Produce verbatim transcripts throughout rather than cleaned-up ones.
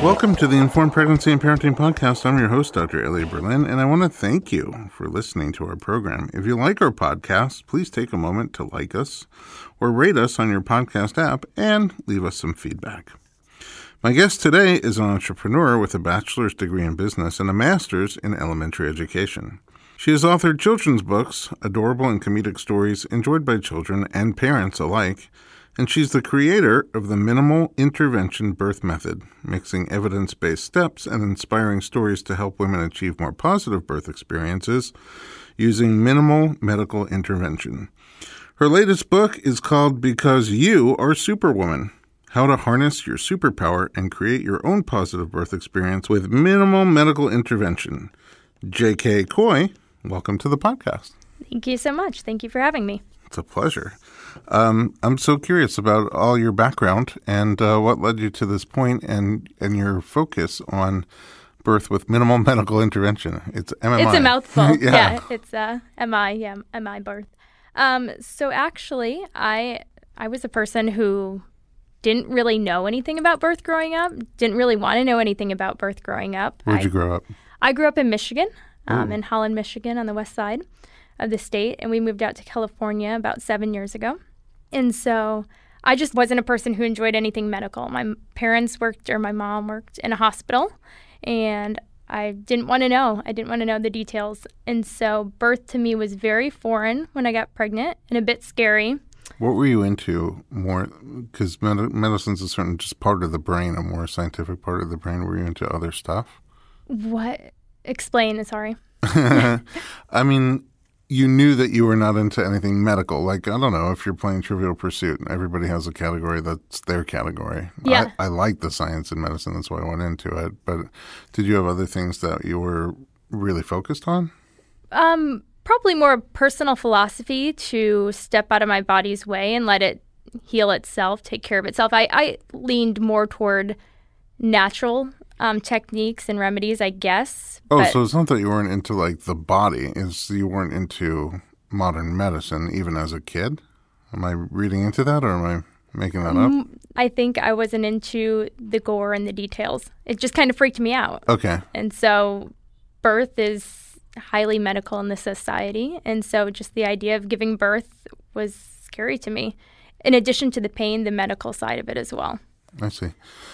Welcome to the Informed Pregnancy and Parenting Podcast. I'm your host, Doctor Elliot Berlin, and I want to thank you for listening to our program. If you like our podcast, please take a moment to like us or rate us on your podcast app and leave us some feedback. My guest today is an entrepreneur with a bachelor's degree in business and a master's in elementary education. She has authored children's books, adorable and comedic stories enjoyed by children and parents alike, and she's the creator of the Minimal Intervention Birth Method, mixing evidence-based steps and inspiring stories to help women achieve more positive birth experiences using minimal medical intervention. Her latest book is called Because You Are Superwoman: How to Harness Your Superpower and Create Your Own Positive Birth Experience with Minimal Medical Intervention. J K Coy, welcome to the podcast. Thank you so much. Thank you for having me. It's a pleasure. Um, I'm so curious about all your background and uh, what led you to this point and, and your focus on birth with minimal medical intervention. It's M M I. It's a mouthful. yeah. yeah, it's uh, M I, yeah, M I birth. Um, so actually, I I was a person who didn't really know anything about birth growing up, didn't really want to know anything about birth growing up. Where'd I, you grow up? I grew up in Michigan, um, in Holland, Michigan, on the west side of the state, and we moved out to California about seven years ago. And so I just wasn't a person who enjoyed anything medical. My parents worked, or my mom worked in a hospital, and I didn't want to know. I didn't want to know the details. And so birth to me was very foreign when I got pregnant and a bit scary. What were you into more? Because med- medicine's a certain just part of the brain, a more scientific part of the brain. Were you into other stuff? What? Explain, sorry. I mean, you knew that you were not into anything medical. Like, I don't know, if you're playing Trivial Pursuit, everybody has a category that's their category. Yeah. I, I like the science in medicine. That's why I went into it. But did you have other things that you were really focused on? Um, probably more personal philosophy to step out of my body's way and let it heal itself, take care of itself. I, I leaned more toward natural um, techniques and remedies, I guess. Oh, but so it's not that you weren't into, like, the body. It's you weren't into modern medicine even as a kid? Am I reading into that, or am I making that up? I think I wasn't into the gore and the details. It just kind of freaked me out. Okay. And so birth is highly medical in this society. And so just the idea of giving birth was scary to me, in addition to the pain, the medical side of it as well. I see.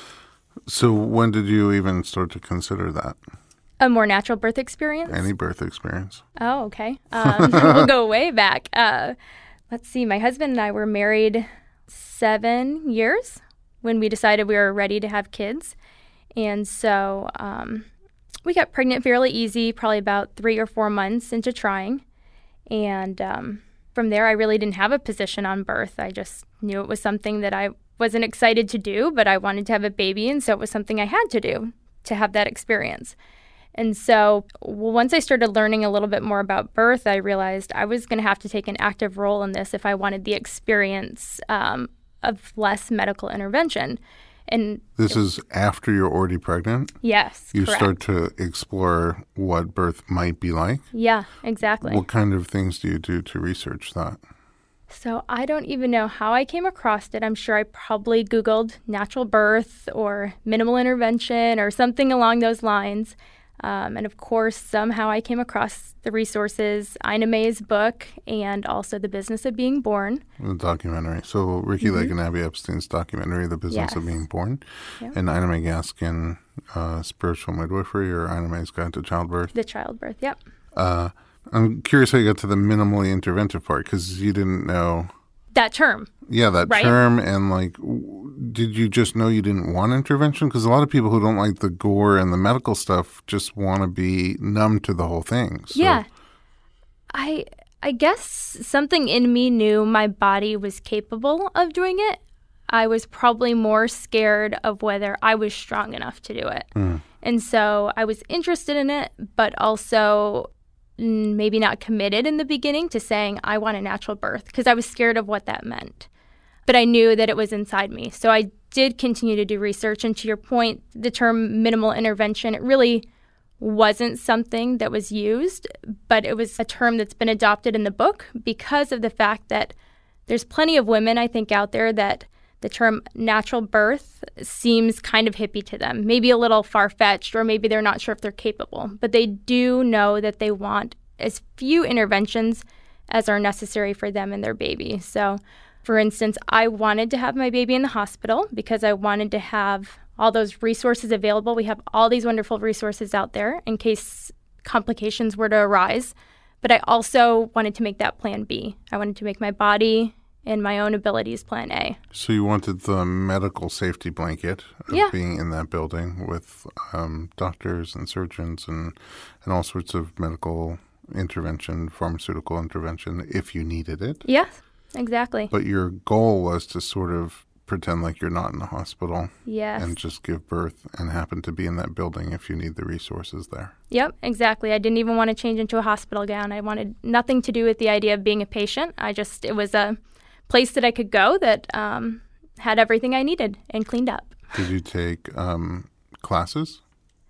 So when did you even start to consider that? A more natural birth experience? Any birth experience? Oh, okay. Um, we'll go way back. Uh, let's see. My husband and I were married seven years when we decided we were ready to have kids. And so um, we got pregnant fairly easy, probably about three or four months into trying. And um, from there, I really didn't have a position on birth. I just knew it was something that I wasn't excited to do, but I wanted to have a baby. And so it was something I had to do to have that experience. And so well, once I started learning a little bit more about birth, I realized I was going to have to take an active role in this if I wanted the experience um, of less medical intervention. And this is after you're already pregnant? Yes, You correct. start to explore what birth might be like? Yeah, exactly. What kind of things do you do to research that? So I don't even know how I came across it. I'm sure I probably Googled natural birth or minimal intervention or something along those lines. Um, and of course, somehow I came across the resources, Ina May's book, and also The Business of Being Born. The documentary. So Ricky Mm-hmm. Lake and Abby Epstein's documentary, The Business Yes. of Being Born, Yep. and Ina May Gaskin, uh, Spiritual Midwifery, or Ina May's Guide to Childbirth. The childbirth, yep. Uh, I'm curious how you got to the minimally interventive part, because you didn't know. That term. Yeah, that Right. term, and like, w- did you just know you didn't want intervention? Because a lot of people who don't like the gore and the medical stuff just want to be numb to the whole thing. So, Yeah. I I guess something in me knew my body was capable of doing it. I was probably more scared of whether I was strong enough to do it. Mm. And so I was interested in it, but also mm, maybe not committed in the beginning to saying I want a natural birth because I was scared of what that meant. But I knew that it was inside me. So I did continue to do research. And to your point, the term minimal intervention, it really wasn't something that was used, but it was a term that's been adopted in the book because of the fact that there's plenty of women, I think, out there that the term natural birth seems kind of hippie to them, maybe a little far-fetched, or maybe they're not sure if they're capable. But they do know that they want as few interventions as are necessary for them and their baby. So, for instance, I wanted to have my baby in the hospital because I wanted to have all those resources available. We have all these wonderful resources out there in case complications were to arise. But I also wanted to make that plan B. I wanted to make my body and my own abilities plan A. So you wanted the medical safety blanket of yeah. being in that building with um, doctors and surgeons and, and all sorts of medical intervention, pharmaceutical intervention, if you needed it. Yeah, exactly. But your goal was to sort of pretend like you're not in the hospital. Yes. And just give birth and happen to be in that building if you need the resources there. Yep, exactly. I didn't even want to change into a hospital gown. I wanted nothing to do with the idea of being a patient. I just, it was a place that I could go that um, had everything I needed and cleaned up. Did you take um, classes?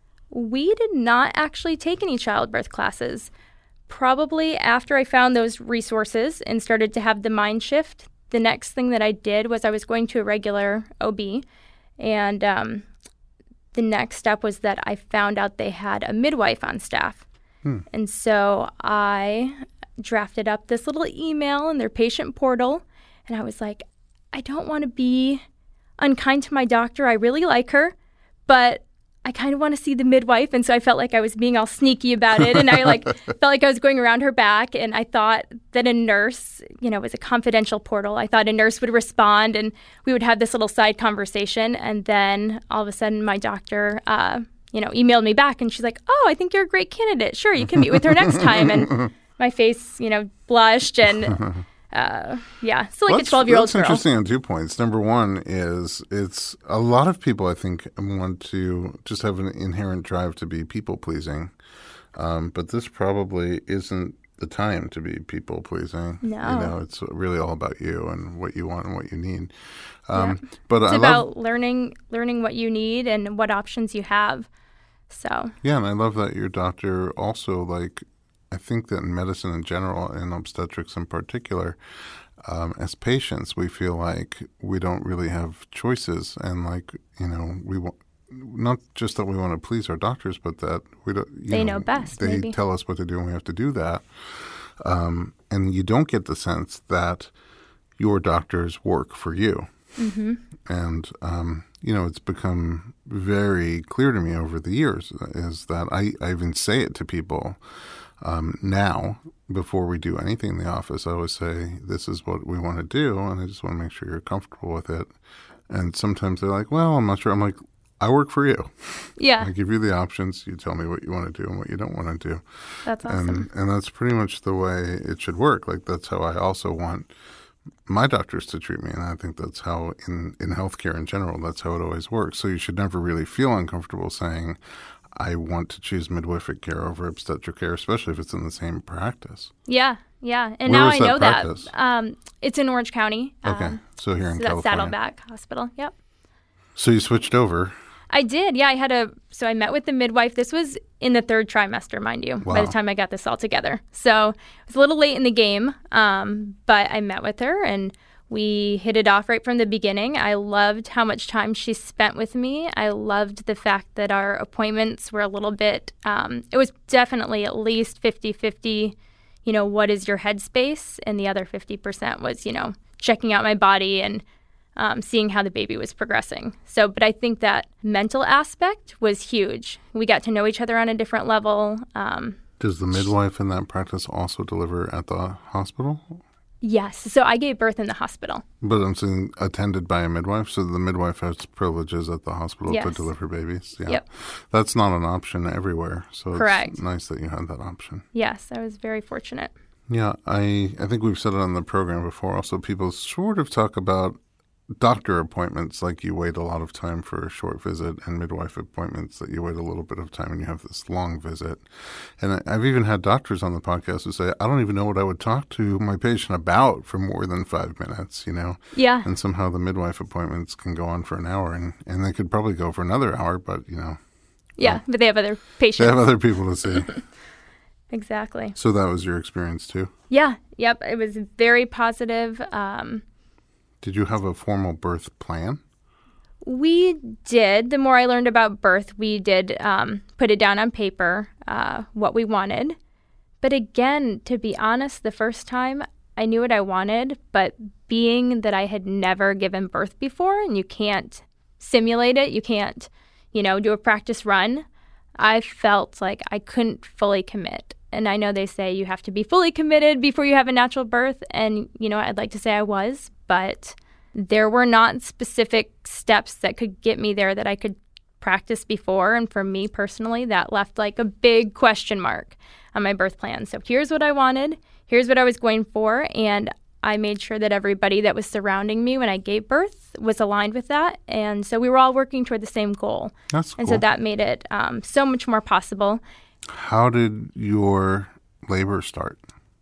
We did not actually take any childbirth classes. Probably after I found those resources and started to have the mind shift, the next thing that I did was I was going to a regular O B, and um, the next step was that I found out they had a midwife on staff. Hmm. And so I drafted up this little email in their patient portal, and I was like, I don't want to be unkind to my doctor. I really like her, but I kind of want to see the midwife. And so I felt like I was being all sneaky about it. And I like felt like I was going around her back. And I thought that a nurse, you know, it was a confidential portal. I thought a nurse would respond and we would have this little side conversation. And then all of a sudden my doctor, uh, you know, emailed me back and she's like, oh, I think you're a great candidate. Sure, you can meet with her next time. And my face, you know, blushed and Uh, yeah, so like well, a twelve-year-old that's girl. That's interesting on two points. Number one is it's a lot of people, I think, want to just have an inherent drive to be people-pleasing. Um, but this probably isn't the time to be people-pleasing. No. You know, it's really all about you and what you want and what you need. Um, yeah. But it's I about love, learning learning what you need and what options you have. So yeah, and I love that your doctor also, like, I think that in medicine in general, and obstetrics in particular, um, as patients, we feel like we don't really have choices, and like you know, we want not just that we want to please our doctors, but that we don't. You they know, know best. They maybe. tell us what to do, and we have to do that. Um, and you don't get the sense that your doctors work for you. Mm-hmm. And um, you know, it's become very clear to me over the years is that I, I even say it to people. Um, now, before we do anything in the office, I always say, this is what we want to do, and I just want to make sure you're comfortable with it. And sometimes they're like, well, I'm not sure. I'm like, I work for you. Yeah. I give you the options. You tell me what you want to do and what you don't want to do. That's awesome. And, and that's pretty much the way it should work. Like, that's how I also want my doctors to treat me. And I think that's how, in, in healthcare in general, that's how it always works. So you should never really feel uncomfortable saying, I want to choose midwifery care over obstetric care, especially if it's in the same practice. Yeah, yeah. And Where now was I that know practice? that. Um, it's in Orange County. Okay, Um, so here in so California. that's Saddleback Hospital, yep. So you switched over. I did, yeah. I had a, so I met with the midwife. This was in the third trimester, mind you, Wow. by the time I got this all together. So it was a little late in the game, um, but I met with her and we hit it off right from the beginning. I loved how much time she spent with me. I loved the fact that our appointments were a little bit, um, it was definitely at least fifty-fifty, you know, what is your headspace? And the other fifty percent was, you know, checking out my body and um, seeing how the baby was progressing. So, but I think that mental aspect was huge. We got to know each other on a different level. Um, Does the midwife in that practice also deliver at the hospital? Yes. So I gave birth in the hospital. But I'm saying attended by a midwife, so the midwife has privileges at the hospital Yes. to deliver babies. Yeah. Yep. That's not an option everywhere, so Correct. It's nice that you had that option. Yes, I was very fortunate. Yeah, I, I think we've said it on the program before. Also, people sort of talk about doctor appointments like you wait a lot of time for a short visit, and midwife appointments that you wait a little bit of time and you have this long visit. And I've even had doctors on the podcast who say, I don't even know what I would talk to my patient about for more than five minutes, you know? Yeah. And somehow the midwife appointments can go on for an hour, and, and they could probably go for another hour, but, you know. Yeah, well, but they have other patients. They have other people to see. Exactly. So that was your experience too? Yeah. Yep. It was very positive. Um, Did you have a formal birth plan? We did. The more I learned about birth, we did um, put it down on paper, uh, what we wanted. But again, to be honest, the first time I knew what I wanted, but being that I had never given birth before and you can't simulate it, you can't, you know, do a practice run, I felt like I couldn't fully commit. And I know they say you have to be fully committed before you have a natural birth. And, you know, I'd like to say I was, but there were not specific steps that could get me there that I could practice before. And for me personally, that left like a big question mark on my birth plan. So here's what I wanted. Here's what I was going for. And I made sure that everybody that was surrounding me when I gave birth was aligned with that. And so we were all working toward the same goal. That's cool. And so that made it um, so much more possible. How did your labor start?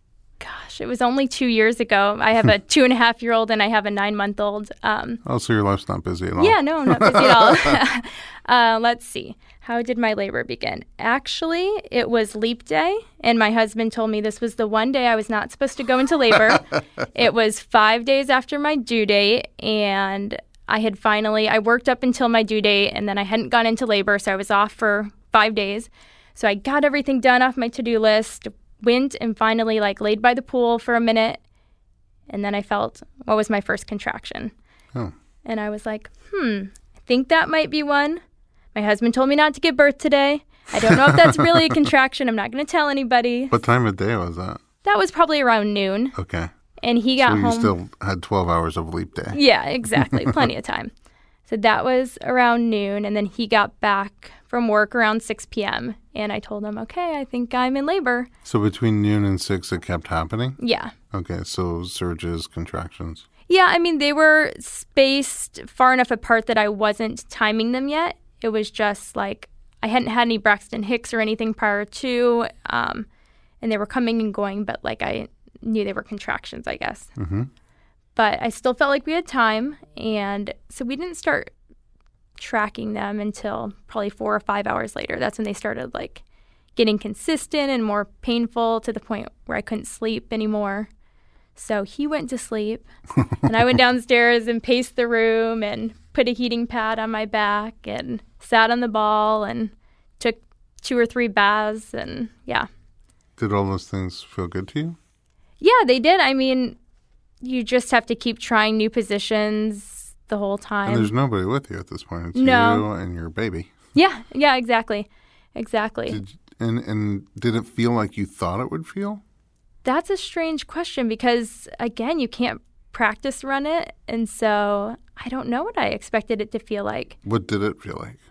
Gosh, it was only two years ago. I have a two and a half year old and I have a nine month old. Um, oh, so your life's not busy at all? Yeah, no, not busy at all. uh, let's see. How did my labor begin? Actually, it was leap day, and my husband told me this was the one day I was not supposed to go into labor. It was five days after my due date, and I had finally, I worked up until my due date, and then I hadn't gone into labor, so I was off for five days. So I got everything done off my to-do list, went and finally like laid by the pool for a minute, and then I felt what was my first contraction. Oh. And I was like, hmm, I think that might be one. My husband told me not to give birth today. I don't know if that's really a contraction. I'm not going to tell anybody. What time of day was that? That was probably around noon. Okay. And he got so you home. still had twelve hours of leap day. Yeah, exactly. Plenty of time. So that was around noon. And then he got back from work around six p.m. And I told him, okay, I think I'm in labor. So between noon and six, it kept happening? Yeah. Okay, so surges, contractions. Yeah, I mean, they were spaced far enough apart that I wasn't timing them yet. It was just like I hadn't had any Braxton Hicks or anything prior to, um, and they were coming and going, but like I knew they were contractions, I guess. Mm-hmm. But I still felt like we had time, and so we didn't start tracking them until probably four or five hours later. That's when they started like getting consistent and more painful to the point where I couldn't sleep anymore. So he went to sleep, and I went downstairs and paced the room and put a heating pad on my back and sat on the ball and took two or three baths, and yeah. Did all those things feel good to you? Yeah, they did. I mean, you just have to keep trying new positions the whole time. And there's nobody with you at this point. It's no. you and your baby. Yeah, yeah, exactly. Exactly. Did, and, and did it feel like you thought it would feel? That's a strange question because, again, you can't practice run it. And so I don't know what I expected it to feel like. What did it feel like?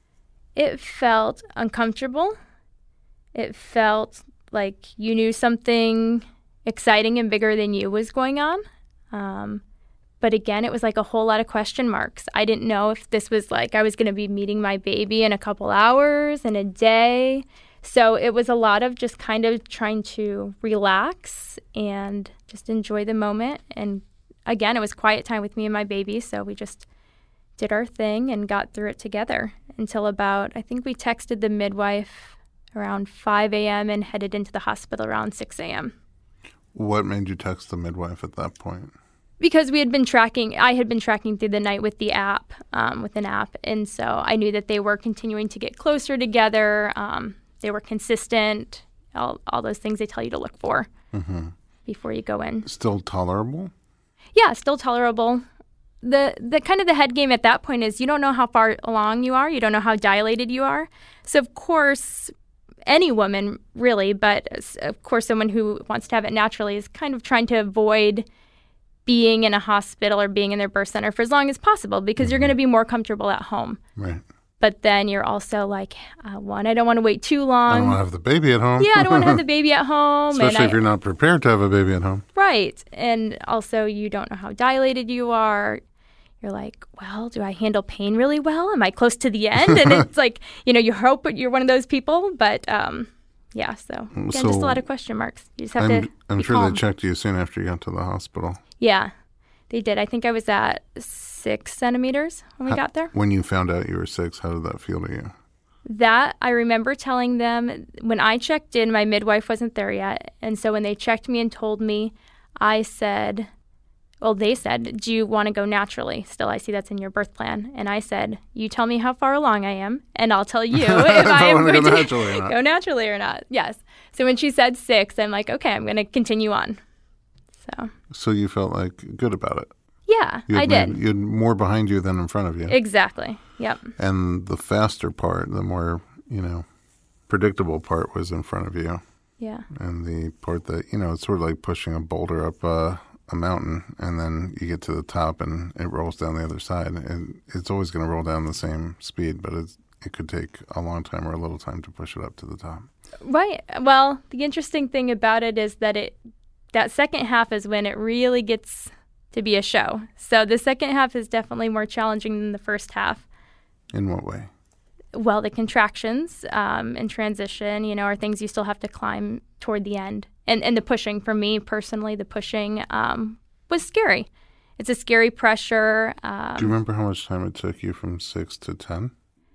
It felt uncomfortable. It felt like you knew something exciting and bigger than you was going on. Um, but again, it was like a whole lot of question marks. I didn't know if this was like I was going to be meeting my baby in a couple hours, in a day. So it was a lot of just kind of trying to relax and just enjoy the moment. And again, it was quiet time with me and my baby. So we just did our thing and got through it together until about, I think we texted the midwife around five a.m. and headed into the hospital around six a.m. What made you text the midwife at that point? Because we had been tracking, I had been tracking through the night with the app, um, with an app. And so I knew that they were continuing to get closer together. Um, they were consistent, all, all those things they tell you to look for mm-hmm. before you go in. Still tolerable? Yeah, still tolerable. The the kind of the head game at that point is you don't know how far along you are. You don't know how dilated you are. So, of course, any woman really, but of course someone who wants to have it naturally is kind of trying to avoid being in a hospital or being in their birth center for as long as possible because mm-hmm. you're going to be more comfortable at home. Right. But then you're also like, uh, one, I don't want to wait too long. I don't want to have the baby at home. Yeah, I don't want to have the baby at home. Especially and if I, you're not prepared to have a baby at home. Right. And also you don't know how dilated you are. You're like, well, do I handle pain really well? Am I close to the end? And it's like, you know, you hope you're one of those people. But um, yeah, so again, so just a lot of question marks. You just have I'm, to I'm be sure calm. They checked you soon after you got to the hospital. Yeah, they did. I think I was at six centimeters when we how, got there. When you found out you were six, how did that feel to you? That, I remember telling them, when I checked in, my midwife wasn't there yet. And so when they checked me and told me, I said, well, they said, do you want to go naturally? Still, I see that's in your birth plan. And I said, you tell me how far along I am, and I'll tell you if, if I am going to go naturally or not. Go naturally or not. Yes. So when she said six, I'm like, okay, I'm going to continue on. So So you felt like good about it? Yeah, I did. Maybe, you had more behind you than in front of you. Exactly. Yep. And the faster part, the more, you know, predictable part was in front of you. Yeah. And the part that, you know, it's sort of like pushing a boulder up uh, a mountain, and then you get to the top and it rolls down the other side. And it's always going to roll down the same speed, but it's, it could take a long time or a little time to push it up to the top. Right. Well, the interesting thing about it is that it that second half is when it really gets to be a show. So the second half is definitely more challenging than the first half. In what way? Well, the contractions um, and transition, you know, are things you still have to climb toward the end. And and the pushing, for me personally, the pushing um, was scary. It's a scary pressure. Um, Do you remember how much time it took you from six to ten?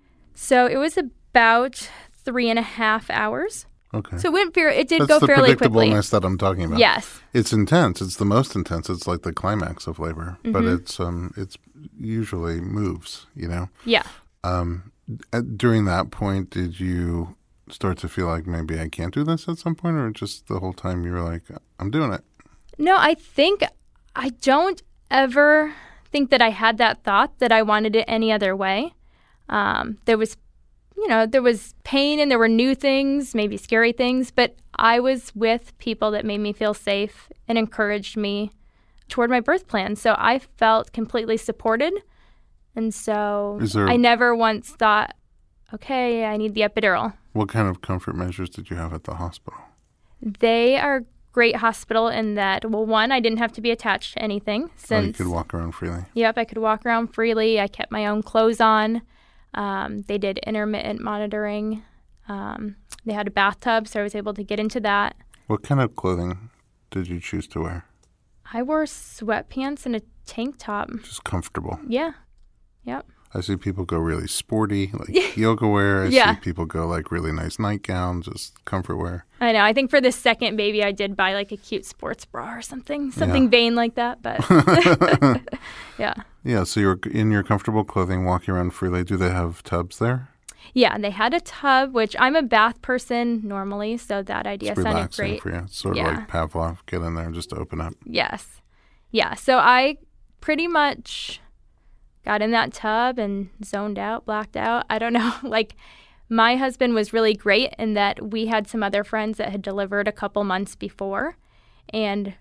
So it was about three and a half hours. Okay. So it went fair, it did That's go fairly quickly. That's the predictableness that I'm talking about. Yes. It's intense. It's the most intense. It's like the climax of labor, Mm-hmm. but it's um it's usually moves, you know. Yeah. Um, at, during that point, did you start to feel like maybe I can't do this at some point, or just the whole time you were like, I'm doing it? No, I think I don't ever think that I had that thought that I wanted it any other way. Um, there was, you know, there was pain and there were new things, maybe scary things, but I was with people that made me feel safe and encouraged me toward my birth plan. So I felt completely supported. And so Is there, I never once thought, okay, I need the epidural. What kind of comfort measures did you have at the hospital? They are a great hospital in that, well, one, I didn't have to be attached to anything. Since, oh, you could walk around freely? Yep, I could walk around freely. I kept my own clothes on. Um, they did intermittent monitoring. Um, they had a bathtub, so I was able to get into that. What kind of clothing did you choose to wear? I wore sweatpants and a tank top. Just comfortable? Yeah. Yep. I see people go really sporty, like yoga wear. I yeah. see people go like really nice nightgowns, just comfort wear. I know. I think for the second baby, I did buy like a cute sports bra or something, something yeah. vain like that. But yeah. Yeah. So you're in your comfortable clothing, walking around freely. Do they have tubs there? Yeah, they had a tub, which I'm a bath person normally, so that idea it's sounded great. For you. It's sort yeah. of like Pavlov, get in there and just open up. Yes. Yeah. So I pretty much got in that tub and zoned out, blacked out. I don't know. Like, my husband was really great in that we had some other friends that had delivered a couple months before, and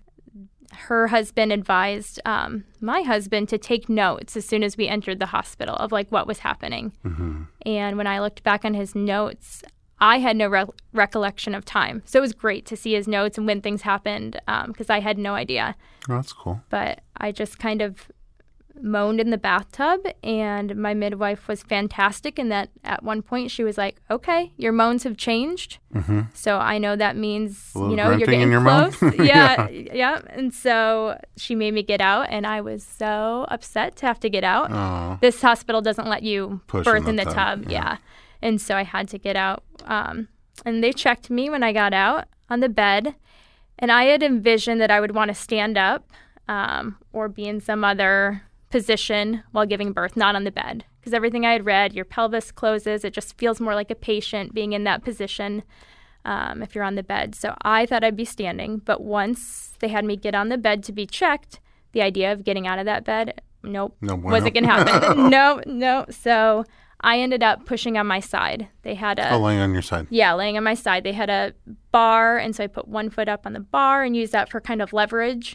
her husband advised um, my husband to take notes as soon as we entered the hospital of like what was happening. Mm-hmm. And when I looked back on his notes, I had no re- recollection of time. So it was great to see his notes and when things happened because um, I had no idea. Oh, that's cool. But I just kind of moaned in the bathtub, and my midwife was fantastic in that at one point she was like, okay, your moans have changed. Mm-hmm. So I know that means, you know, you're getting your close. yeah, yeah. yeah. And so she made me get out, and I was so upset to have to get out. Oh. This hospital doesn't let you Push birth in in the the tub. tub. Yeah. Yeah. And so I had to get out. Um, and they checked me when I got out on the bed, and I had envisioned that I would want to stand up um, or be in some other position while giving birth, not on the bed. Because everything I had read, your pelvis closes. It just feels more like a patient being in that position um, if you're on the bed. So I thought I'd be standing. But once they had me get on the bed to be checked, the idea of getting out of that bed, nope, no bueno. wasn't going to happen. no, no. So I ended up pushing on my side. They had a... Oh, laying on your side. Yeah, laying on my side. They had a bar, and so I put one foot up on the bar and used that for kind of leverage.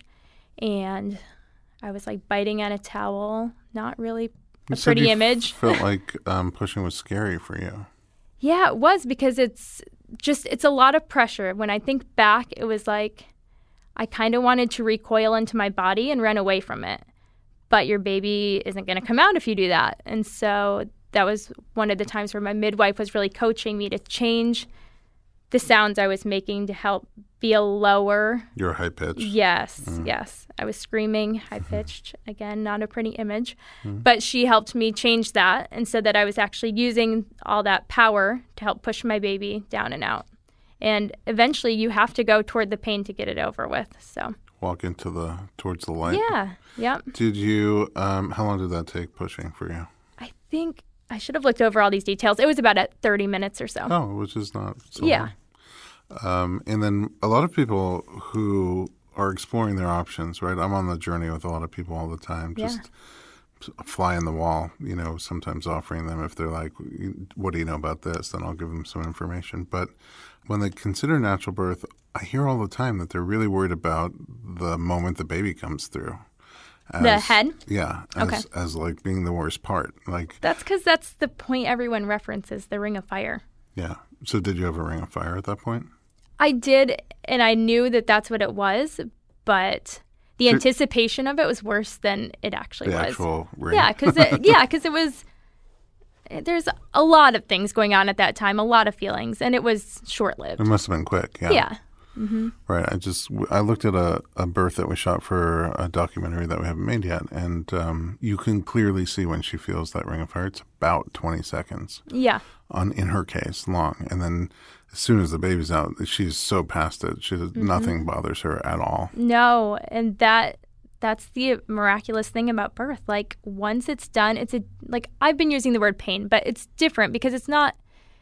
And I was like biting on a towel, not really a you pretty said you image. F- felt like um, pushing was scary for you. Yeah, it was, because it's just, it's a lot of pressure. When I think back, it was like I kind of wanted to recoil into my body and run away from it. But your baby isn't going to come out if you do that. And so that was one of the times where my midwife was really coaching me to change the sounds I was making to help feel lower. You're high pitched. Yes, mm. yes. I was screaming, high pitched. Mm-hmm. Again, not a pretty image. Mm-hmm. But she helped me change that and said that I was actually using all that power to help push my baby down and out. And eventually you have to go toward the pain to get it over with. So. walk into the towards the light. Yeah. Yep. Did you? Um, how long did that take pushing for you? I think I should have looked over all these details. It was about at thirty minutes or so. Oh, which is not so Yeah. long. Um, and then a lot of people who are exploring their options, right? I'm on the journey with a lot of people all the time. Yeah. Just a fly in the wall, you know, sometimes offering them if they're like, what do you know about this? Then I'll give them some information. But when they consider natural birth, I hear all the time that they're really worried about the moment the baby comes through. As, The head? Yeah. As, Okay. as like being the worst part. Like, That's because that's the point everyone references, the Ring of Fire. yeah. So did you have a ring of fire at that point? I did, and I knew that that's what it was, but the So- anticipation of it was worse than it actually The was. actual ring? Yeah, because it, yeah, 'cause it was. There's a lot of things going on at that time, a lot of feelings, and it was short lived. It must have been quick. Yeah. Yeah. Right. I just I looked at a, a birth that we shot for a documentary that we haven't made yet, and um, you can clearly see when she feels that ring of fire. It's about twenty seconds Yeah. on in her case long, and then as soon as the baby's out, she's so past it. She Mm-hmm. nothing bothers her at all. No, and that that's the miraculous thing about birth. Like once it's done, it's a like I've been using the word pain, but it's different because it's not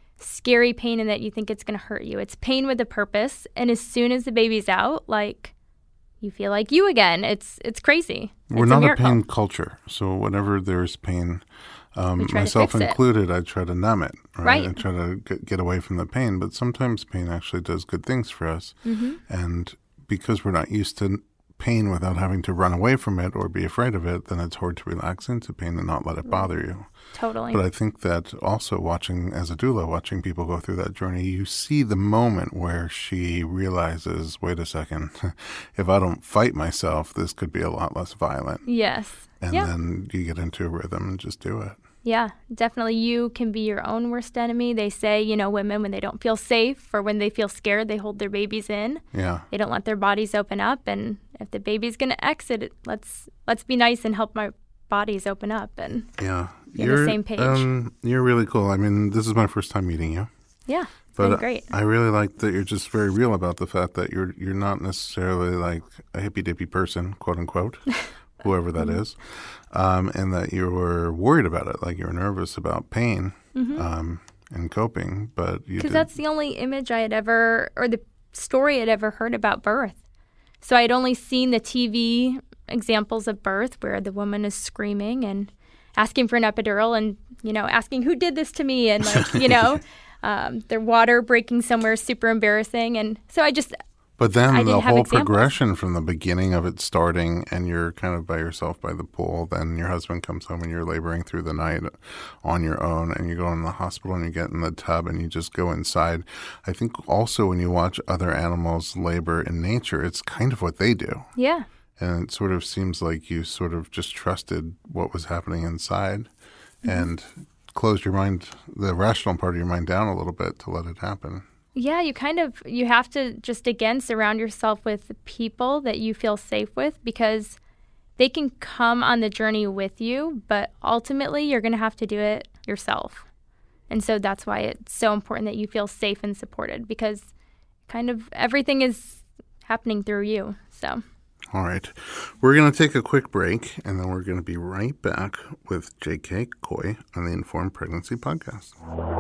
scary pain in that you think it's going to hurt you. It's pain with a purpose, and as soon as the baby's out, like you feel like you again. It's it's crazy. We're It's not a, miracle. pain culture, so whenever there's pain, um, We try to myself fix it. included, I try to numb it. Right. Right. I try to get, get away from the pain, but sometimes pain actually does good things for us. Mm-hmm. And because we're not used to pain without having to run away from it or be afraid of it, then it's hard to relax into pain and not let it bother you. Totally. But I think that also watching, as a doula, watching people go through that journey, you see the moment where she realizes, wait a second, if I don't fight myself, this could be a lot less violent. Yes. And yeah. then you get into a rhythm and just do it. Yeah, definitely. You can be your own worst enemy. They say, you know, women, when they don't feel safe or when they feel scared, they hold their babies in. Yeah. They don't let their bodies open up. And if the baby's going to exit, it, let's let's be nice and help my bodies open up. And Yeah. Be on the same page. Um, you're really cool. I mean, this is my first time meeting you. yeah, it's But been great. I really like that you're just very real about the fact that you're you're not necessarily like a hippy dippy person, quote unquote, whoever that is, um, and that you were worried about it, like you were nervous about pain um, and coping. But you Because did. that's the only image I had ever, or the story I'd ever heard about birth. So I had only seen the T V examples of birth where the woman is screaming and asking for an epidural and, you know, asking who did this to me and, like, you know, um, their water breaking somewhere super embarrassing. And so I just, But I then didn't the have whole examples. progression from the beginning of it starting and you're kind of by yourself by the pool, then your husband comes home and you're laboring through the night on your own and you go in the hospital and you get in the tub and you just go inside. I think also when you watch other animals labor in nature, it's kind of what they do. yeah. And it sort of seems like you sort of just trusted what was happening inside Mm-hmm. and closed your mind, the rational part of your mind down a little bit to let it happen. Yeah, you kind of, you have to just, again, surround yourself with people that you feel safe with because they can come on the journey with you, but ultimately you're going to have to do it yourself. And so that's why it's so important that you feel safe and supported because kind of everything is happening through you. So, All right. We're going to take a quick break, and then we're going to be right back with J K Coy on the Informed Pregnancy Podcast.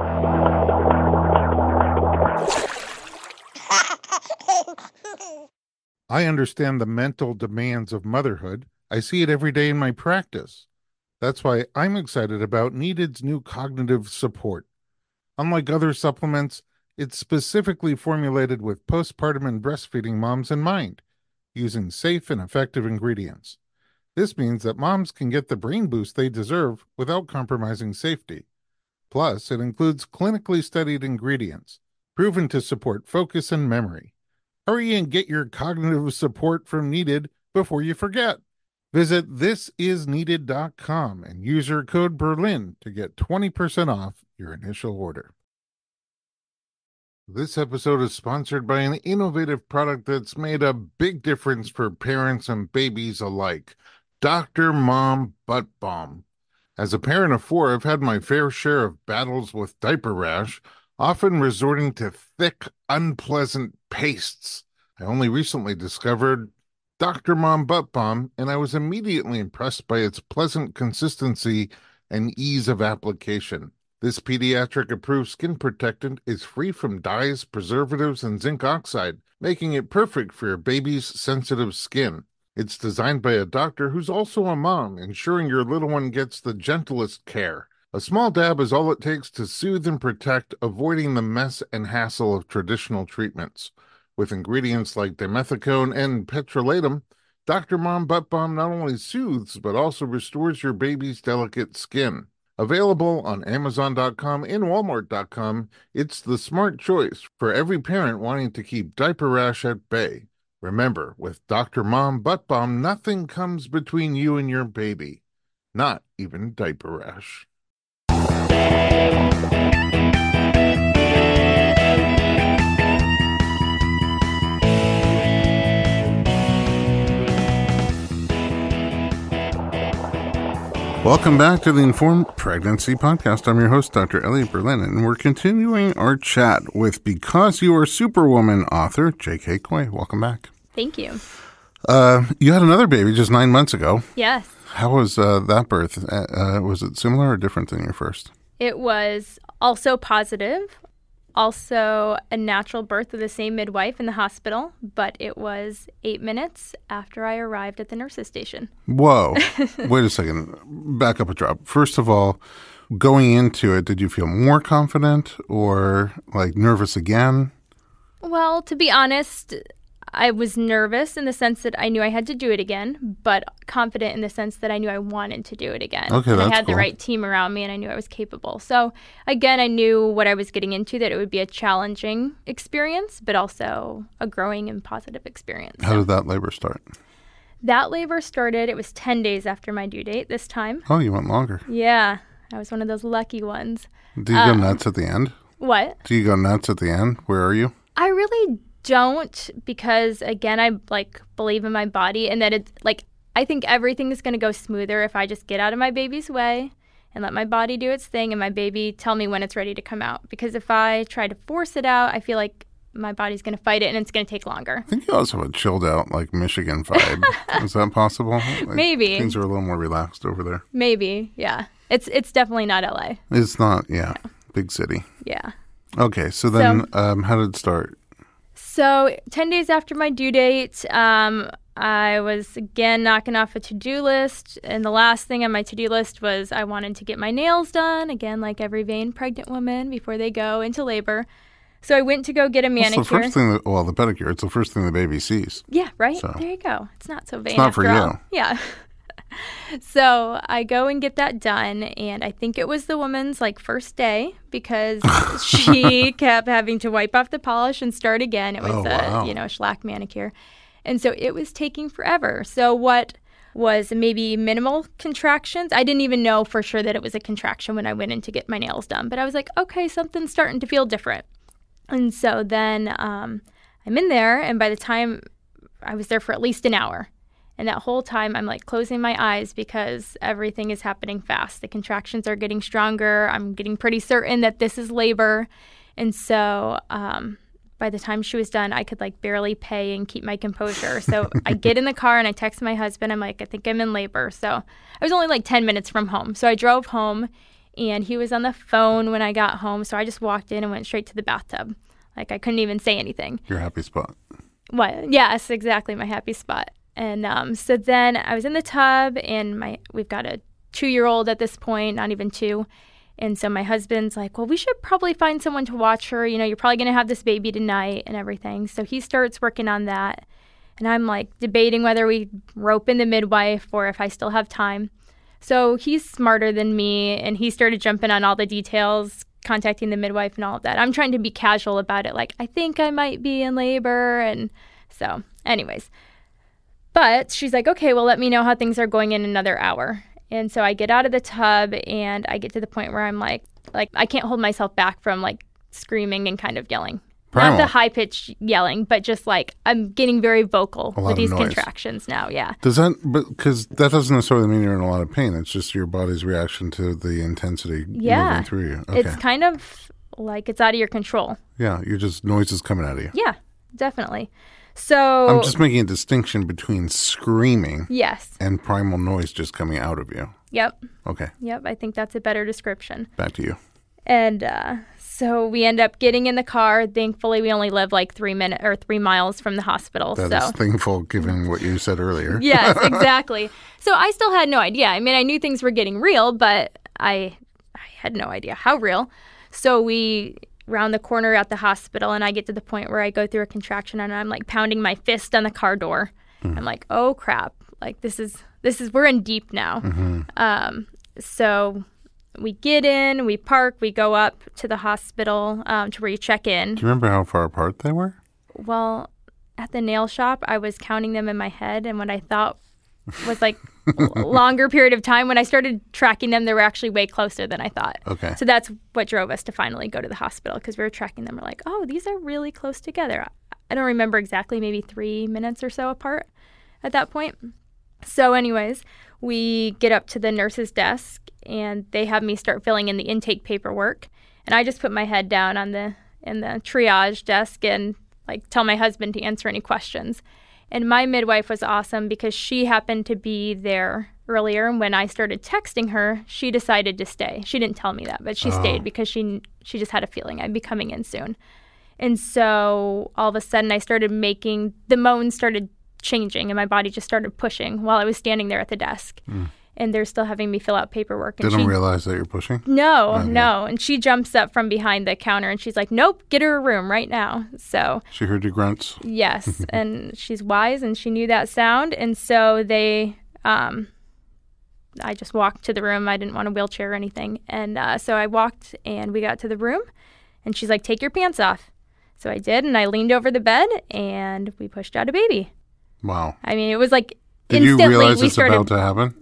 I understand the mental demands of motherhood. I see it every day in my practice. That's why I'm excited about Needed's new cognitive support. Unlike other supplements, it's specifically formulated with postpartum and breastfeeding moms in mind, using safe and effective ingredients. This means that moms can get the brain boost they deserve without compromising safety. Plus, it includes clinically studied ingredients, proven to support focus and memory. Hurry and get your cognitive support from Needed before you forget. Visit this is needed dot com and use your code Berlin to get twenty percent off your initial order. This episode is sponsored by an innovative product that's made a big difference for parents and babies alike, Doctor Mom Butt Balm. As a parent of four, I've had my fair share of battles with diaper rash, often resorting to thick, unpleasant pastes. I only recently discovered Doctor Mom Butt Balm, and I was immediately impressed by its pleasant consistency and ease of application. This pediatric-approved skin protectant is free from dyes, preservatives, and zinc oxide, making it perfect for your baby's sensitive skin. It's designed by a doctor who's also a mom, ensuring your little one gets the gentlest care. A small dab is all it takes to soothe and protect, avoiding the mess and hassle of traditional treatments. With ingredients like dimethicone and petrolatum, Doctor Mom Butt Balm not only soothes, but also restores your baby's delicate skin. Available on Amazon dot com and Walmart dot com, it's the smart choice for every parent wanting to keep diaper rash at bay. Remember, with Doctor Mom Butt Balm, nothing comes between you and your baby. Not even diaper rash. Welcome back to the Informed Pregnancy Podcast. I'm your host, Doctor Elliot Berlin, and we're continuing our chat with Because You Are Superwoman author, J K Coy. Welcome back. Thank you. Uh, you had another baby just nine months ago. Yes. How was uh, that birth? Uh, was it similar or different than your first? It was also positive, also a natural birth with the same midwife in the hospital, but it was eight minutes after I arrived at the nurse's station. Whoa. Wait a second. Back up a drop. First of all, going into it, did you feel more confident or like nervous again? Well, to be honest, I was nervous in the sense that I knew I had to do it again, but confident in the sense that I knew I wanted to do it again. Okay, and that's I had cool. the right team around me and I knew I was capable. So again, I knew what I was getting into, that it would be a challenging experience, but also a growing and positive experience. How so did that labor start? that labor started, it was ten days after my due date this time. Oh, you went longer. Yeah, I was one of those lucky ones. Do you Um, go nuts at the end? What? Do you go nuts at the end? Where are you? I really don't, because again, I like believe in my body and that it's like, I think everything is going to go smoother if I just get out of my baby's way and let my body do its thing and my baby tell me when it's ready to come out. Because if I try to force it out, I feel like my body's going to fight it and it's going to take longer. I think you also have a chilled out, like, Michigan vibe. Is that possible? Like, Maybe. Things are a little more relaxed over there. Maybe, yeah. It's it's definitely not L A. It's not, yeah. Big city. Yeah. Okay, so then So- um, how did it start? So ten days after my due date, um, I was again knocking off a to-do list. And the last thing on my to-do list was I wanted to get my nails done, again, like every vain pregnant woman before they go into labor. So I went to go get a manicure. It's the first thing that, well, the pedicure, it's the first thing the baby sees. Yeah, right? So- There you go. It's not so vain not after for all. you. Yeah. So I go and get that done, and I think it was the woman's like first day because she kept having to wipe off the polish and start again. It was Oh, a wow. you know shellac manicure, and so it was taking forever. So what was maybe minimal contractions? I didn't even know for sure that it was a contraction when I went in to get my nails done, but I was like, okay, something's starting to feel different. And so then um, I'm in there, and by the time I was there for at least an hour. And that whole time, I'm like closing my eyes because everything is happening fast. The contractions are getting stronger. I'm getting pretty certain that this is labor. And so um, by the time she was done, I could like barely pay and keep my composure. So I get in the car and I text my husband. I'm like, I think I'm in labor. So I was only like ten minutes from home. So I drove home and he was on the phone when I got home. So I just walked in and went straight to the bathtub. Like I couldn't even say anything. Your happy spot. What? Yes, exactly. My happy spot. And um, so then I was in the tub, and my we've got a two-year-old at this point, not even two. And so my husband's like, well, we should probably find someone to watch her. You know, you're probably going to have this baby tonight and everything. So he starts working on that. And I'm like debating whether we rope in the midwife or if I still have time. So he's smarter than me, and he started jumping on all the details, contacting the midwife and all of that. I'm trying to be casual about it, like, I think I might be in labor. And so anyways. But she's like, okay, well, let me know how things are going in another hour. And so I get out of the tub and I get to the point where I'm like, like I can't hold myself back from like screaming and kind of yelling. Primal. Not the high pitched yelling, but just like I'm getting very vocal A lot with of these noise. contractions now. Yeah. Does that, because that doesn't necessarily mean you're in a lot of pain. It's just your body's reaction to the intensity Yeah. moving through you. Okay. It's kind of like it's out of your control. yeah, you're just, noise is coming out of you. Yeah, definitely. So I'm just making a distinction between screaming yes. and primal noise just coming out of you. Yep. Okay, Yep. I think that's a better description. back to you. And uh, so we end up getting in the car. Thankfully, we only live like three minutes or three miles from the hospital. That so is thankful given what you said earlier. yes, exactly. So I still had no idea. I mean, I knew things were getting real, but I I had no idea how real. So we round the corner at the hospital, and I get to the point where I go through a contraction, and I'm like pounding my fist on the car door. Mm. I'm like, oh crap! Like this is this is we're in deep now. Mm-hmm. Um, so. We get in, we park, we go up to the hospital um, to where you check in. Do you remember how far apart they were? Well, at the nail shop, I was counting them in my head, and what I thought was like a longer period of time, when I started tracking them, they were actually way closer than I thought. Okay. So that's what drove us to finally go to the hospital, because we were tracking them. We're like, oh, these are really close together. I don't remember exactly, maybe three minutes or so apart at that point. So anyways, we get up to the nurse's desk, and they have me start filling in the intake paperwork. And I just put my head down on the in the triage desk and like tell my husband to answer any questions. And my midwife was awesome because she happened to be there earlier. And when I started texting her, she decided to stay. She didn't tell me that, but she oh. stayed because she she just had a feeling I'd be coming in soon. And so all of a sudden I started making, the moans started changing, and my body just started pushing while I was standing there at the desk. Mm. And they're still having me fill out paperwork. And Didn't she, realize that you're pushing? No, okay. no. And she jumps up from behind the counter, and she's like, nope, get her a room right now. So she heard your grunts? Yes. And she's wise, and she knew that sound. And so they, um, I just walked to the room. I didn't want a wheelchair or anything. And uh, so I walked, and we got to the room, and she's like, take your pants off. So I did, and I leaned over the bed, and we pushed out a baby. Wow. I mean, it was like Did instantly you realize we it's started, about to happen?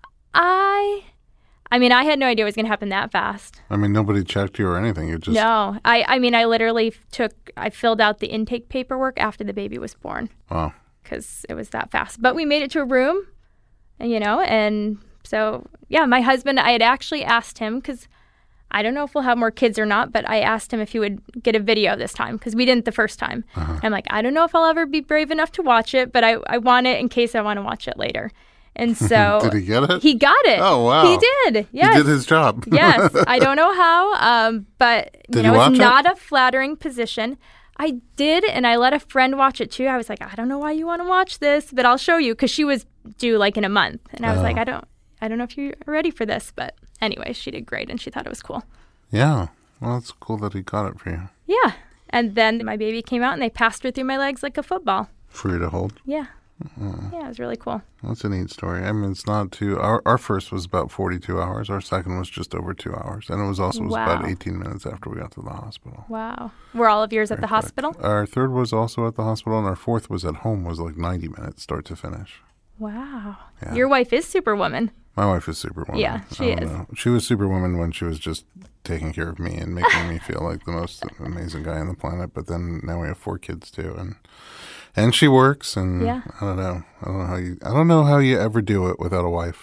I, I mean, I had no idea it was going to happen that fast. I mean, nobody checked you or anything. You just No, I, I mean, I literally took, I filled out the intake paperwork after the baby was born. Wow. Because it was that fast. But we made it to a room, and, you know, and so, yeah, my husband, I had actually asked him, because I don't know if we'll have more kids or not, but I asked him if he would get a video this time, because we didn't the first time. Uh-huh. I'm like, I don't know if I'll ever be brave enough to watch it, but I, I want it in case I want to watch it later. And so did he get it? He got it. Oh, wow. He did. Yes. He did his job. Yes. I don't know how, um, but did you know, you watch it's it? not a flattering position. I did, and I let a friend watch it too. I was like, I don't know why you want to watch this, but I'll show you, because she was due like in a month. And I was oh. like, I don't, I don't know if you're ready for this, but anyway, she did great, and she thought it was cool. Yeah. Well, it's cool that he got it for you. Yeah. And then my baby came out, and they passed her through my legs like a football. For you to hold? Yeah. Uh, yeah, it was really cool. That's a neat story. I mean, it's not too... Our, our first was about forty-two hours. Our second was just over two hours. And it was also was wow. about eighteen minutes after we got to the hospital. Wow. Were all of yours Very at the quick. hospital? Our third was also at the hospital, and our fourth was at home, was like ninety minutes start to finish. Wow. Yeah. Your wife is Superwoman. My wife is Superwoman. Yeah, she is. Know. She was Superwoman when she was just taking care of me and making me feel like the most amazing guy on the planet. But then now we have four kids too, and and she works. And yeah. I don't know. I don't know how you. I don't know how you ever do it without a wife.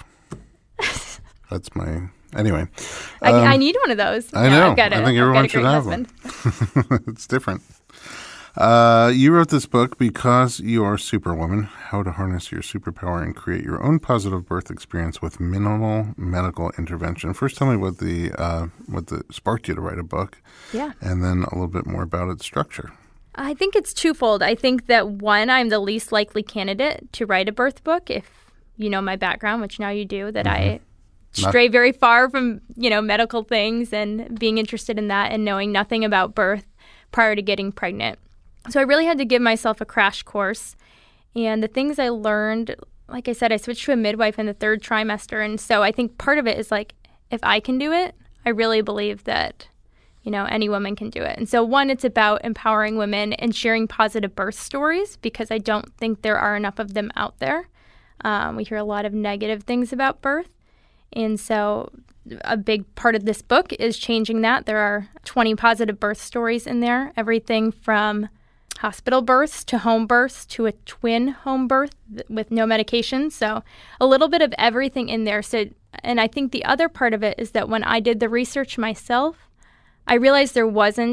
That's my. Anyway, I, um, I need one of those. I yeah, know. I've got a, I think I've everyone got a should great have husband. one. It's different. Uh, you wrote this book because you are Superwoman, How to Harness Your Superpower and Create Your Own Positive Birth Experience with Minimal Medical Intervention. First, tell me what the uh, what the sparked you to write a book. Yeah. And then a little bit more about its structure. I think it's twofold. I think that, one, I'm the least likely candidate to write a birth book, if you know my background, which now you do, that mm-hmm. I stray Not- very far from, you know, medical things and being interested in that and knowing nothing about birth prior to getting pregnant. So I really had to give myself a crash course. And the things I learned, like I said, I switched to a midwife in the third trimester. And so I think part of it is like, if I can do it, I really believe that, you know, any woman can do it. And so one, it's about empowering women and sharing positive birth stories, because I don't think there are enough of them out there. Um, we hear a lot of negative things about birth. And so a big part of this book is changing that. There are twenty positive birth stories in there, everything from hospital births to home births to a twin home birth with no medication. So a little bit of everything in there. So, and I think the other part of it is that when I did the research myself, I realized there wasn't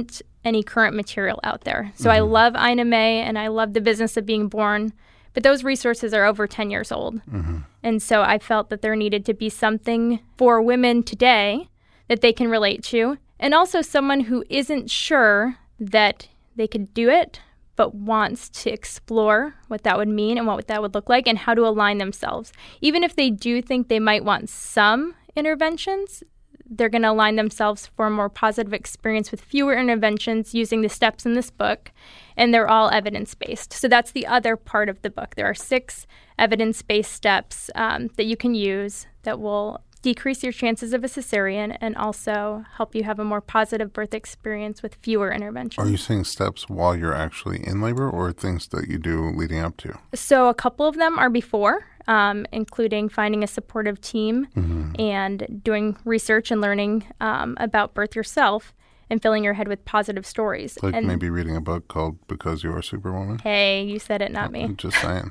any current material out there. So mm-hmm. I love Ina May and I love The Business of Being Born, but those resources are over ten years old. Mm-hmm. And so I felt that there needed to be something for women today that they can relate to, and also someone who isn't sure that they could do it, but wants to explore what that would mean and what that would look like and how to align themselves. Even if they do think they might want some interventions, they're going to align themselves for a more positive experience with fewer interventions using the steps in this book, and they're all evidence-based. So that's the other part of the book. There are six evidence-based steps um, that you can use that will decrease your chances of a cesarean and also help you have a more positive birth experience with fewer interventions. Are you saying steps while you're actually in labor or things that you do leading up to? So a couple of them are before, um, including finding a supportive team mm-hmm. and doing research and learning um, about birth yourself and filling your head with positive stories. Like and maybe reading a book called Because You Are Superwoman? Hey, you said it, not me. I'm just saying.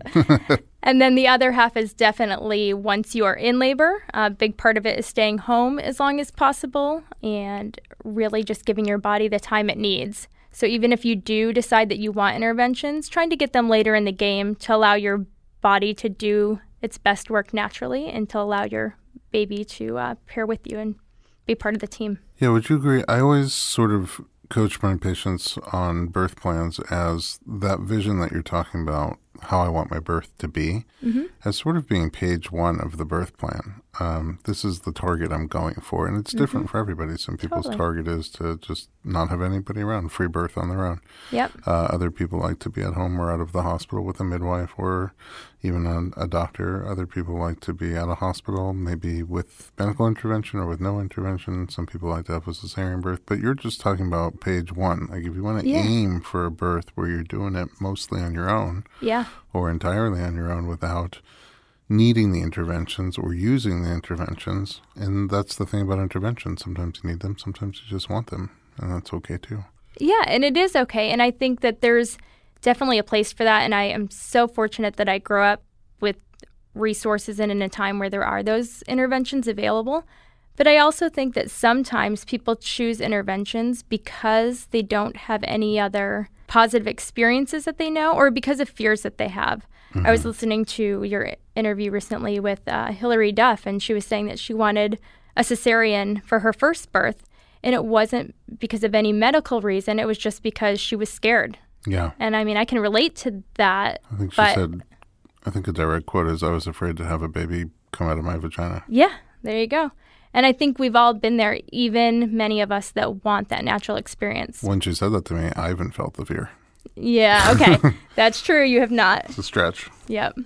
And then the other half is definitely once you are in labor. A big part of it is staying home as long as possible and really just giving your body the time it needs. So even if you do decide that you want interventions, trying to get them later in the game to allow your body to do its best work naturally and to allow your baby to uh, pair with you and be part of the team. Yeah, would you agree? I always sort of coach my patients on birth plans as that vision that you're talking about, how I want my birth to be, mm-hmm. as sort of being page one of the birth plan. Um, this is the target I'm going for, and it's mm-hmm. different for everybody. Some people's totally. target is to just not have anybody around, free birth on their own. Yep. Uh, other people like to be at home or out of the hospital with a midwife or even a, a doctor. Other people like to be at a hospital, maybe with medical intervention or with no intervention. Some people like to have a cesarean birth. But you're just talking about page one. Like if you want to yeah. aim for a birth where you're doing it mostly on your own yeah. or entirely on your own without needing the interventions or using the interventions. And that's the thing about interventions. Sometimes you need them, sometimes you just want them, and that's okay too. Yeah, and it is okay. And I think that there's definitely a place for that. And I am so fortunate that I grew up with resources and in a time where there are those interventions available. But I also think that sometimes people choose interventions because they don't have any other positive experiences that they know or because of fears that they have. Mm-hmm. I was listening to your interview recently with uh, Hillary Duff, and she was saying that she wanted a cesarean for her first birth, and it wasn't because of any medical reason. It was just because she was scared. Yeah. And I mean, I can relate to that. I think she but, said, I think a direct quote is, I was afraid to have a baby come out of my vagina. Yeah, there you go. And I think we've all been there, even many of us that want that natural experience. When she said that to me, I even felt the fear. Yeah, okay. That's true. You have not. It's a stretch. Yep.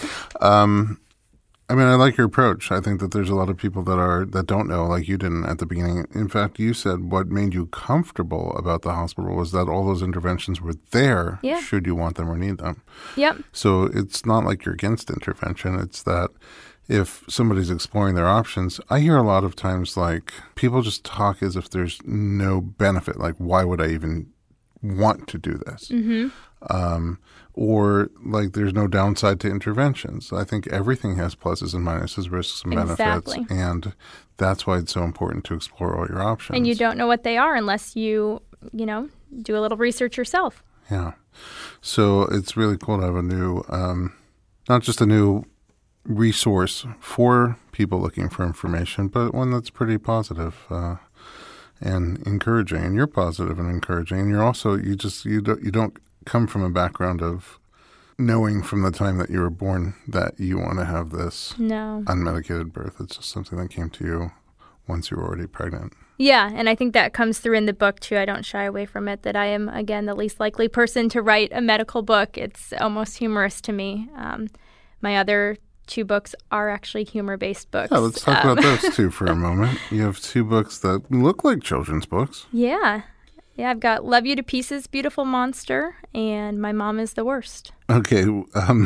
Um, I mean, I like your approach. I think that there's a lot of people that are that don't know, like you didn't at the beginning. In fact, you said what made you comfortable about the hospital was that all those interventions were there yeah. should you want them or need them. Yep. So it's not like you're against intervention. It's that if somebody's exploring their options, I hear a lot of times like people just talk as if there's no benefit. Like, why would I even want to do this? Mm-hmm. Um, or like there's no downside to interventions. I think everything has pluses and minuses, risks and benefits. Exactly. And that's why it's so important to explore all your options. And you don't know what they are unless you, you know, do a little research yourself. Yeah. So it's really cool to have a new, um, not just a new resource for people looking for information, but one that's pretty positive uh, and encouraging. And you're positive and encouraging. And you're also, you just, you don't, you don't come from a background of knowing from the time that you were born that you want to have this no. unmedicated birth. It's just something that came to you once you were already pregnant. Yeah, and I think that comes through in the book, too. I don't shy away from it, that I am, again, the least likely person to write a medical book. It's almost humorous to me. Um, my other two books are actually humor-based books. Yeah, let's talk um, about those two for a moment. You have two books that look like children's books. Yeah. Yeah, I've got Love You to Pieces, Beautiful Monster, and My Mom is the Worst. Okay. Um,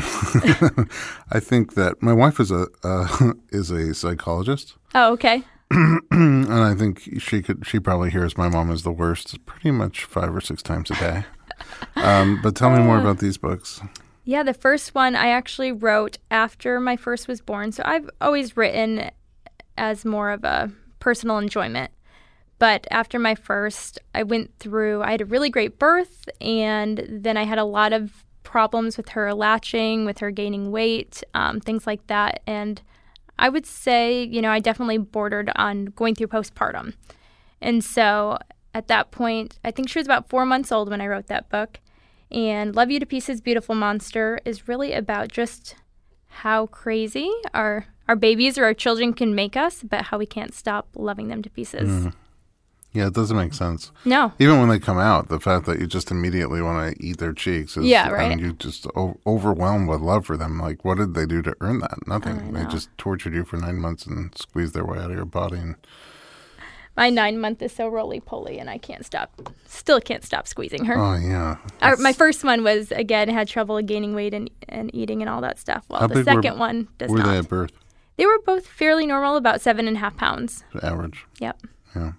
I think that my wife is a uh, is a psychologist. Oh, okay. And I think she could. She probably hears My Mom is the Worst pretty much five or six times a day. Um, but tell me more about these books. Yeah, the first one I actually wrote after my first was born. So I've always written as more of a personal enjoyment. But after my first, I went through, I had a really great birth, and then I had a lot of problems with her latching, with her gaining weight, um, things like that. And I would say, you know, I definitely bordered on going through postpartum. And so at that point, I think she was about four months old when I wrote that book. And Love You to Pieces, Beautiful Monster is really about just how crazy our our babies or our children can make us, but how we can't stop loving them to pieces. Mm. Yeah, it doesn't make sense. No. Even when they come out, the fact that you just immediately want to eat their cheeks is, yeah, right. and you just o- overwhelmed with love for them. Like, what did they do to earn that? Nothing. I They know. just tortured you for nine months and squeezed their way out of your body. And My nine month is so roly-poly, and I can't stop, still can't stop squeezing her. oh, yeah. Our, my first one was, again, had trouble gaining weight and, and eating and all that stuff. Well, How the big were- second one does Were not. they at birth? They were both fairly normal, about seven and a half pounds. Average. Yep. Yeah.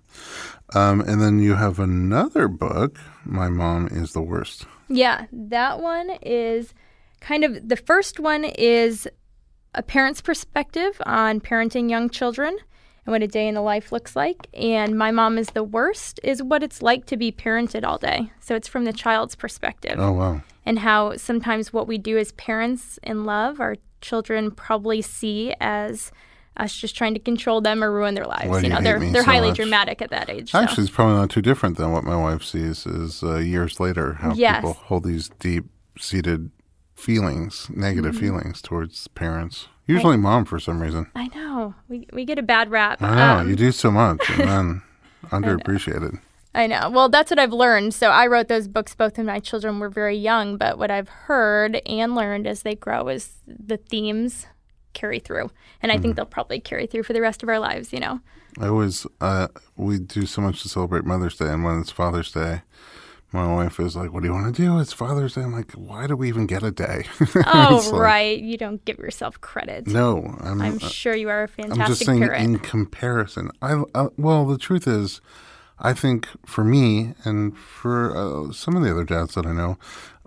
Um, and then you have another book, My Mom is the Worst. Yeah, that one is kind of, the first one is a parent's perspective on parenting young children and what a day in the life looks like. And My Mom is the Worst is what it's like to be parented all day. So it's from the child's perspective. Oh, wow. And how sometimes what we do as parents in love, our children probably see as us just trying to control them or ruin their lives. Why do you you know, hate they're me they're so highly much? dramatic at that age. so. Actually, it's probably not too different than what my wife sees is uh, years later, how Yes. people hold these deep-seated feelings, negative Mm-hmm. feelings towards parents. Usually mom for some reason. I know. We we get a bad rap. I know. Um, you do so much and then underappreciated. I know. Well, that's what I've learned. So I wrote those books both when my children were very young, but what I've heard and learned as they grow is the themes carry through. And I Mm-hmm. think they'll probably carry through for the rest of our lives, you know. I always, uh, we do so much to celebrate Mother's Day, and when it's Father's Day, my wife is like, what do you want to do? It's Father's Day. I'm like, why do we even get a day? Oh, It's like, right. You don't give yourself credit. No. I'm, I'm uh, sure you are a I'm fantastic just saying parent. in comparison. I, uh, well, the truth is, I think for me and for uh, some of the other dads that I know,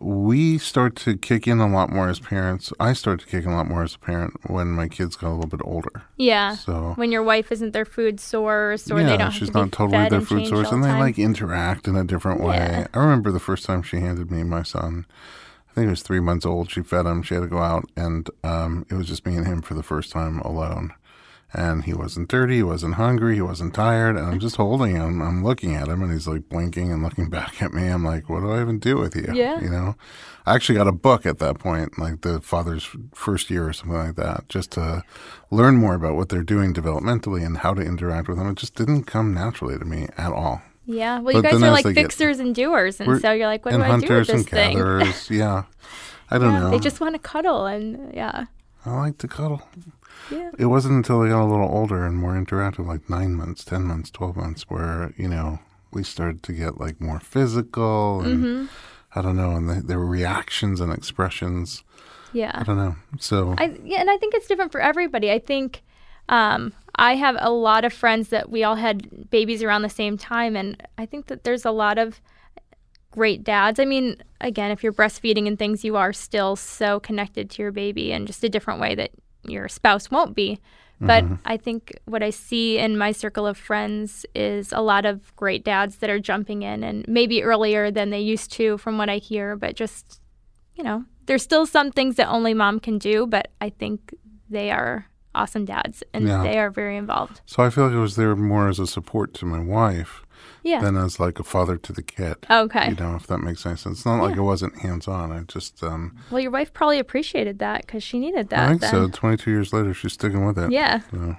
we start to kick in a lot more as parents. I start to kick in a lot more as a parent when my kids got a little bit older. Yeah. So When your wife isn't their food source or yeah, they don't she's have to not be totally fed their and food changed source, all and the they time. like interact in a different way. Yeah. I remember the first time she handed me my son. I think he was three months old. She fed him. She had to go out, and um, it was just me and him for the first time alone. And he wasn't dirty. He wasn't hungry. He wasn't tired. And I'm just holding him. I'm looking at him, and he's like blinking and looking back at me. I'm like, what do I even do with you? Yeah. You know, I actually got a book at that point, like the father's first year or something like that, just to learn more about what they're doing developmentally and how to interact with them. It just didn't come naturally to me at all. Yeah. Well, you But guys then are as like they get- fixers and doers. And We're- so you're like, what and do I do with hunters this and thing? gatherers. Yeah. I don't Yeah, know. They just want to cuddle. And yeah. I like to cuddle. Yeah. It wasn't until they got a little older and more interactive, like nine months, ten months, twelve months, where, you know, we started to get like more physical and Mm-hmm. I don't know, and the, their reactions and expressions. I Yeah. don't know. So I, yeah. And I think it's different for everybody. I think um, I have a lot of friends that we all had babies around the same time. And I think that there's a lot of great dads. I mean, again, if you're breastfeeding and things, you are still so connected to your baby in just a different way that your spouse won't be. But I think what I see in my circle of friends is a lot of great dads that are jumping in and maybe earlier than they used to from what I hear. But just, you know, there's still some things that only mom can do. But I think they are awesome dads and Yeah. they are very involved. so I feel like I was there more as a support to my wife Yeah. than as like a father to the kid. Okay. You know, if that makes any sense. It's not like Yeah. it wasn't hands-on. I just, um, Well, your wife probably appreciated that because she needed that. I think then. so. twenty-two years later, she's sticking with it. Yeah. So.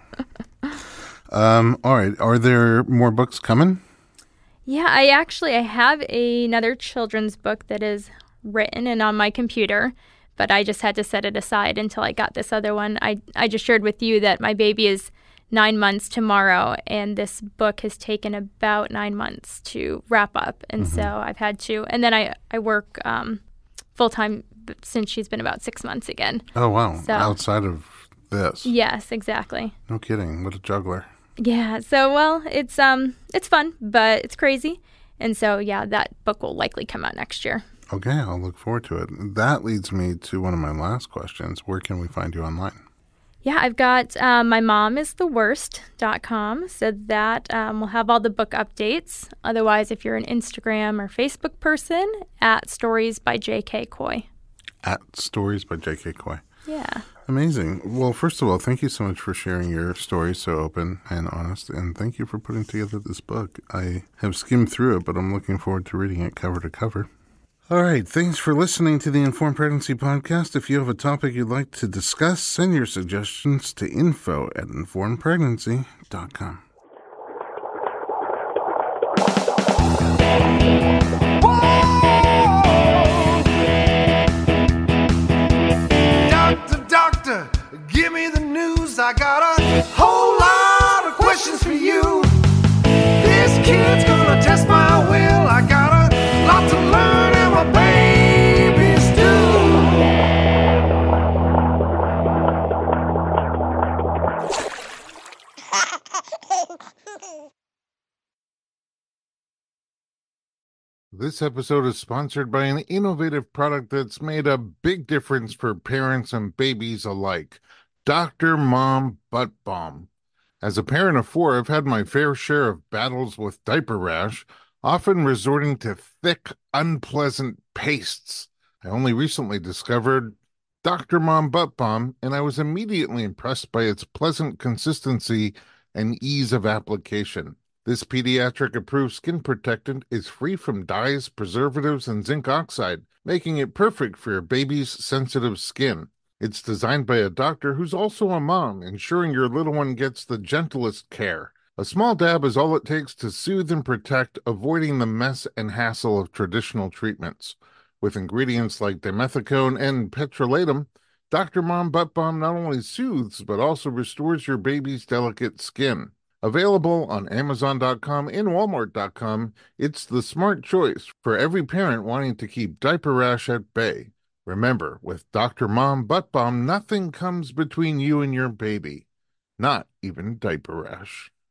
um, all right. Are there more books coming? Yeah, I actually I have a, another children's book that is written and on my computer, but I just had to set it aside until I got this other one. I, I just shared with you that my baby is nine months tomorrow, and this book has taken about nine months to wrap up. And so I've had to, and then I, I work um, full-time b- since she's been about six months again. Oh, wow. So- Outside of this. Yes, exactly. No kidding. What a juggler. Yeah, so well, it's um it's fun, but it's crazy. And so yeah, that book will likely come out next year. Okay, I'll look forward to it. That leads me to one of my last questions. Where can we find you online? Yeah, I've got um, my mom is the worst dot com. So that um, will have all the book updates. Otherwise, if you're an Instagram or Facebook person, at Stories by J K. Coy. At Stories by J K. Coy. Yeah. Amazing. Well, first of all, thank you so much for sharing your story so open and honest. And thank you for putting together this book. I have skimmed through it, but I'm looking forward to reading it cover to cover. All right. Thanks for listening to the Informed Pregnancy Podcast. If you have a topic you'd like to discuss, send your suggestions to info at informed pregnancy dot com. Doctor, doctor, give me the news. I got a whole lot of questions for you. This kid's gonna test my will. I got a lot to learn, and my baby's due. This episode is sponsored by an innovative product that's made a big difference for parents and babies alike. Doctor Mom Butt Balm. As a parent of four, I've had my fair share of battles with diaper rash, often resorting to thick, unpleasant pastes. I only recently discovered Doctor Mom Butt Balm, and I was immediately impressed by its pleasant consistency and ease of application. This pediatric-approved skin protectant is free from dyes, preservatives, and zinc oxide, making it perfect for your baby's sensitive skin. It's designed by a doctor who's also a mom, ensuring your little one gets the gentlest care. A small dab is all it takes to soothe and protect, avoiding the mess and hassle of traditional treatments. With ingredients like dimethicone and petrolatum, Doctor Mom Butt Balm not only soothes, but also restores your baby's delicate skin. Available on Amazon dot com and Walmart dot com, it's the smart choice for every parent wanting to keep diaper rash at bay. Remember, with Doctor Mom Butt Balm, nothing comes between you and your baby, not even diaper rash.